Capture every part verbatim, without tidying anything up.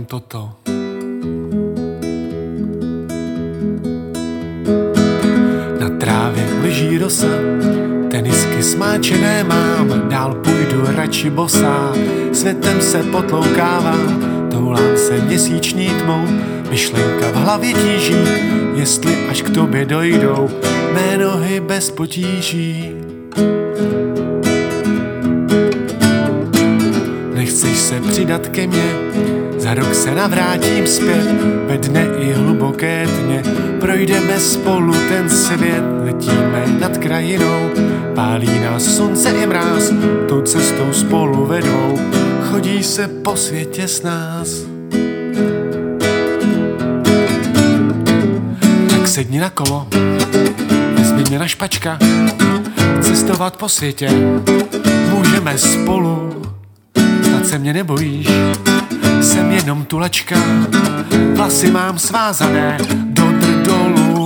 toto. Na trávě leží rosa, tenisky smáčené mám, dál půjdu radši bosá, světem se potloukávám, toulám se měsíční tmou, myšlenka v hlavě tíží, jestli až k tobě dojdou mé nohy bez potíží. Nechceš se přidat ke mně, za rok se navrátím zpět, ve dne i hluboké dně, projdeme spolu ten svět, letíme nad krajinou, pálí nás slunce i mráz, tou cestou spolu vedou, chodí se po světě s nás. Tak sedni na kolo, vezmi mě na špačka, cestovat po světě, můžeme spolu, snad se mě nebojíš, jsem jenom tulačka, vlasy mám svázané do drdolu.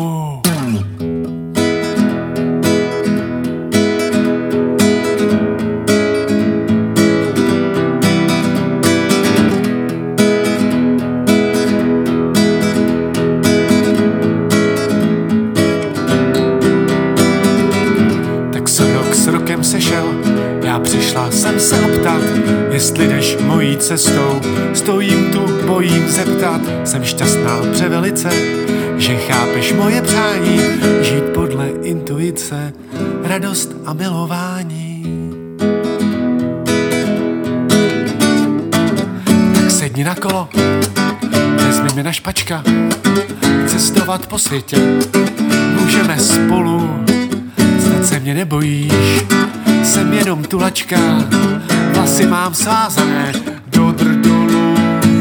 Tak se rok s rokem sešel, já přišla jsem se optat, jestli jdeš mojí cestou, stojím tu, bojím zeptat, jsem šťastná převelice, že chápeš moje přání, žít podle intuice, radost a milování. Tak sedni na kolo, vezmi mě na špačka, cestovat po světě, můžeme spolu, snad se mě nebojíš, jsem jenom tulačka, vlasy mám svázané do drdolu.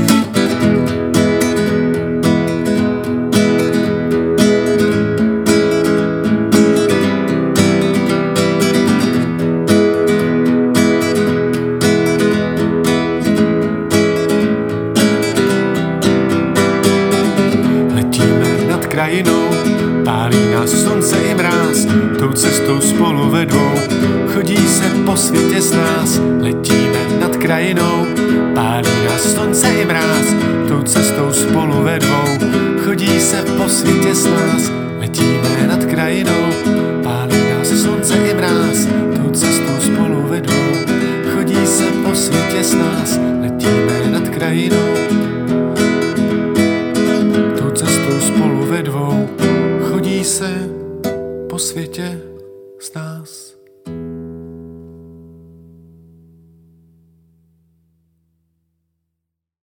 Letíme nad krajinou, pálí nás slunce i mráz, tou cestou spolu vedou, chodí se po světě s nás, letíme nad krajinou, pálí nás slunce i mráz, tou cestou spolu ve dvou, chodí se po světě s nás, letíme nad krajinou, pálí nás slunce i mráz, tou cestou spolu ve dvou, chodí se po světě s nás, letíme nad krajinou, tou cestou spolu ve dvou, chodí se po světě s nás.